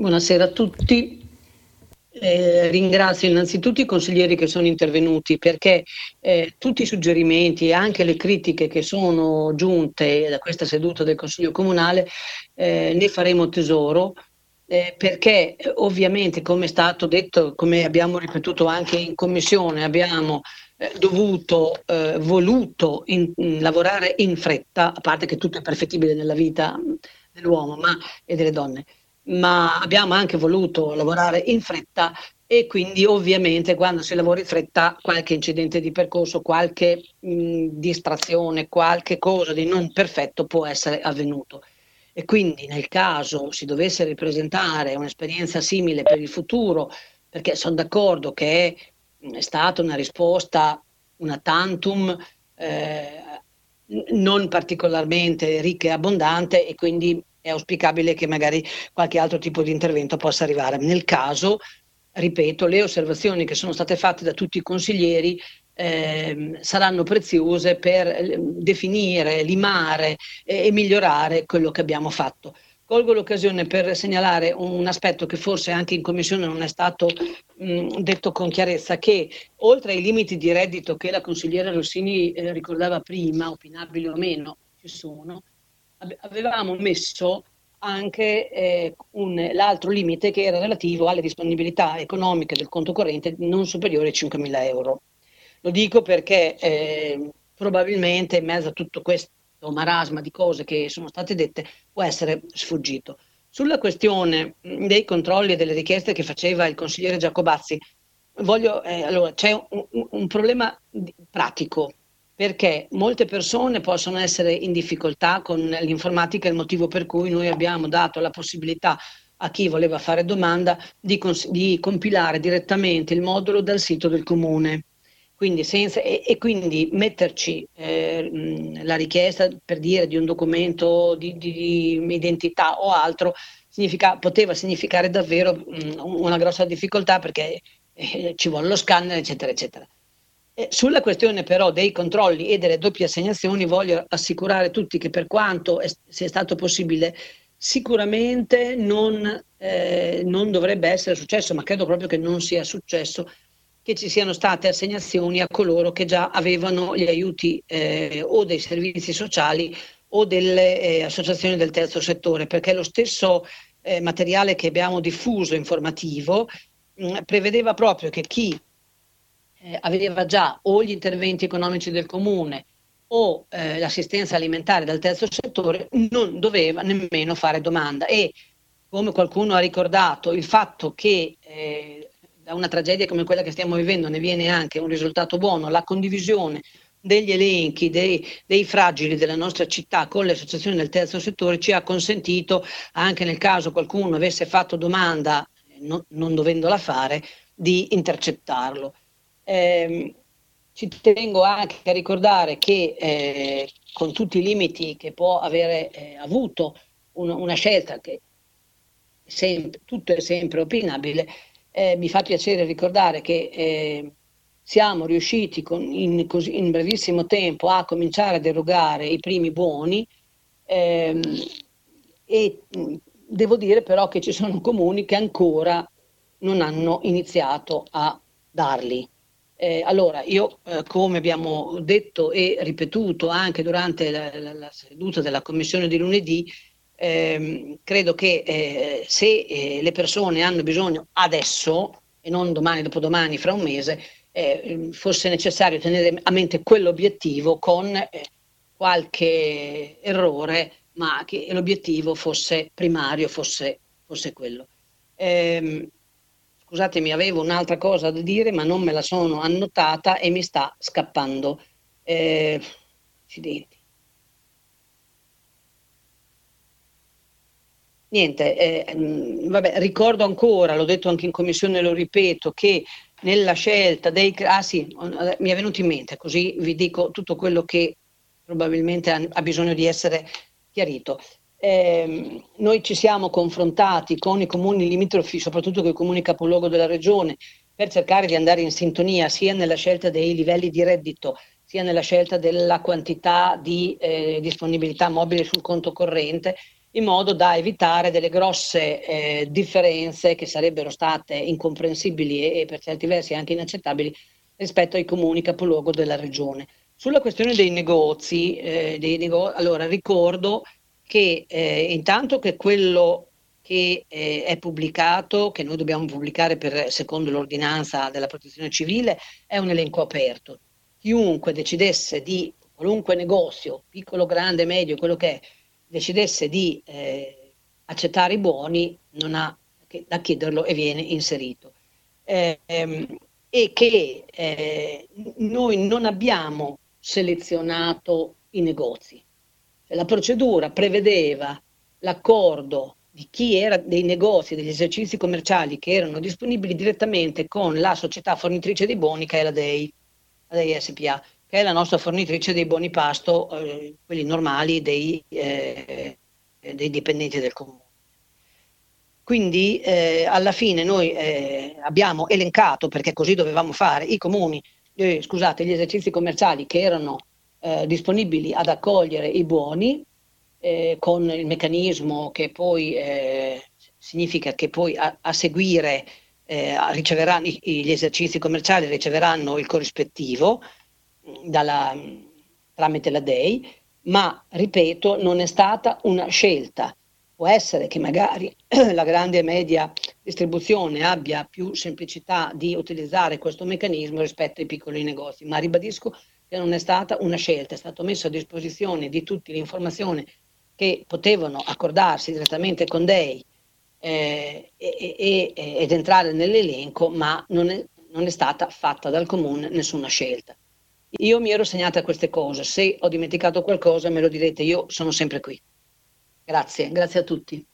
Buonasera a tutti. Ringrazio innanzitutto i consiglieri che sono intervenuti, perché tutti i suggerimenti e anche le critiche che sono giunte da questa seduta del Consiglio Comunale ne faremo tesoro, perché ovviamente, come è stato detto, come abbiamo ripetuto anche in Commissione, abbiamo voluto lavorare in fretta, a parte che tutto è perfettibile nella vita dell'uomo e delle donne, ma abbiamo anche voluto lavorare in fretta, e quindi ovviamente quando si lavora in fretta qualche incidente di percorso, qualche distrazione, qualche cosa di non perfetto può essere avvenuto. E quindi nel caso si dovesse ripresentare un'esperienza simile per il futuro, perché sono d'accordo che è stata una risposta una tantum non particolarmente ricca e abbondante, e quindi è auspicabile che magari qualche altro tipo di intervento possa arrivare. Nel caso, ripeto, le osservazioni che sono state fatte da tutti i consiglieri saranno preziose per definire, limare e migliorare quello che abbiamo fatto. Colgo l'occasione per segnalare un aspetto che forse anche in Commissione non è stato detto con chiarezza, che oltre ai limiti di reddito che la consigliera Rossini ricordava prima, opinabili o meno, ci sono, avevamo messo anche l'altro limite che era relativo alle disponibilità economiche del conto corrente non superiore ai 5.000 euro. Lo dico perché probabilmente in mezzo a tutto questo marasma di cose che sono state dette può essere sfuggito. Sulla questione dei controlli e delle richieste che faceva il consigliere Giacobazzi, allora, c'è un problema pratico, perché molte persone possono essere in difficoltà con l'informatica, il motivo per cui noi abbiamo dato la possibilità a chi voleva fare domanda di compilare direttamente il modulo dal sito del comune. Quindi e quindi metterci la richiesta, per dire, di un documento di identità o altro poteva significare davvero una grossa difficoltà, perché ci vuole lo scanner, eccetera, eccetera. Sulla questione però dei controlli e delle doppie assegnazioni, voglio assicurare tutti che, per quanto sia stato possibile, sicuramente non dovrebbe essere successo, ma credo proprio che non sia successo, che ci siano state assegnazioni a coloro che già avevano gli aiuti o dei servizi sociali o delle associazioni del terzo settore, perché lo stesso materiale che abbiamo diffuso informativo prevedeva proprio che chi aveva già o gli interventi economici del comune o l'assistenza alimentare dal terzo settore non doveva nemmeno fare domanda. E come qualcuno ha ricordato, il fatto che da una tragedia come quella che stiamo vivendo ne viene anche un risultato buono, la condivisione degli elenchi dei fragili della nostra città con le associazioni del terzo settore, ci ha consentito, anche nel caso qualcuno avesse fatto domanda non dovendola fare, di intercettarlo. Ci tengo anche a ricordare che con tutti i limiti che può avere avuto una scelta, che tutto è sempre opinabile, mi fa piacere ricordare che siamo riusciti in brevissimo tempo a cominciare ad erogare i primi buoni, e devo dire però che ci sono comuni che ancora non hanno iniziato a darli. Allora, io come abbiamo detto e ripetuto anche durante la seduta della Commissione di lunedì, credo che se le persone hanno bisogno adesso e non domani, dopodomani, fra un mese, fosse necessario tenere a mente quell'obiettivo con qualche errore, ma che l'obiettivo fosse primario, fosse quello. Scusatemi, avevo un'altra cosa da dire, ma non me la sono annotata e mi sta scappando. Accidenti. Niente, vabbè, ricordo ancora, l'ho detto anche in commissione, lo ripeto, che nella scelta dei... Ah sì, mi è venuto in mente, così vi dico tutto quello che probabilmente ha bisogno di essere chiarito. Noi ci siamo confrontati con i comuni limitrofi, soprattutto con i comuni capoluogo della regione, per cercare di andare in sintonia sia nella scelta dei livelli di reddito, sia nella scelta della quantità di disponibilità mobile sul conto corrente, in modo da evitare delle grosse differenze che sarebbero state incomprensibili e per certi versi anche inaccettabili rispetto ai comuni capoluogo della regione. Sulla questione dei negozi, allora ricordo che intanto che quello che è pubblicato, che noi dobbiamo pubblicare secondo l'ordinanza della protezione civile, è un elenco aperto. Chiunque decidesse di, qualunque negozio, piccolo, grande, medio, quello che è, decidesse di accettare i buoni, non ha che da chiederlo e viene inserito. E che noi non abbiamo selezionato i negozi. Cioè, la procedura prevedeva l'accordo di chi era dei negozi, degli esercizi commerciali che erano disponibili direttamente con la società fornitrice dei buoni, che è la DEI SPA, che è la nostra fornitrice dei buoni pasto, quelli normali dei dipendenti del comune. Quindi alla fine noi abbiamo elencato, perché così dovevamo fare, i comuni, scusate, gli esercizi commerciali che erano disponibili ad accogliere i buoni, con il meccanismo che poi significa che poi a seguire riceveranno gli esercizi commerciali riceveranno il corrispettivo tramite la DEI, ma ripeto, non è stata una scelta. Può essere che magari la grande e media distribuzione abbia più semplicità di utilizzare questo meccanismo rispetto ai piccoli negozi, ma ribadisco che non è stata una scelta, è stato messo a disposizione di tutti l'informazione che potevano accordarsi direttamente con DEI ed entrare nell'elenco, ma non è stata fatta dal comune nessuna scelta. Io mi ero segnata queste cose, se ho dimenticato qualcosa me lo direte, io sono sempre qui. Grazie a tutti.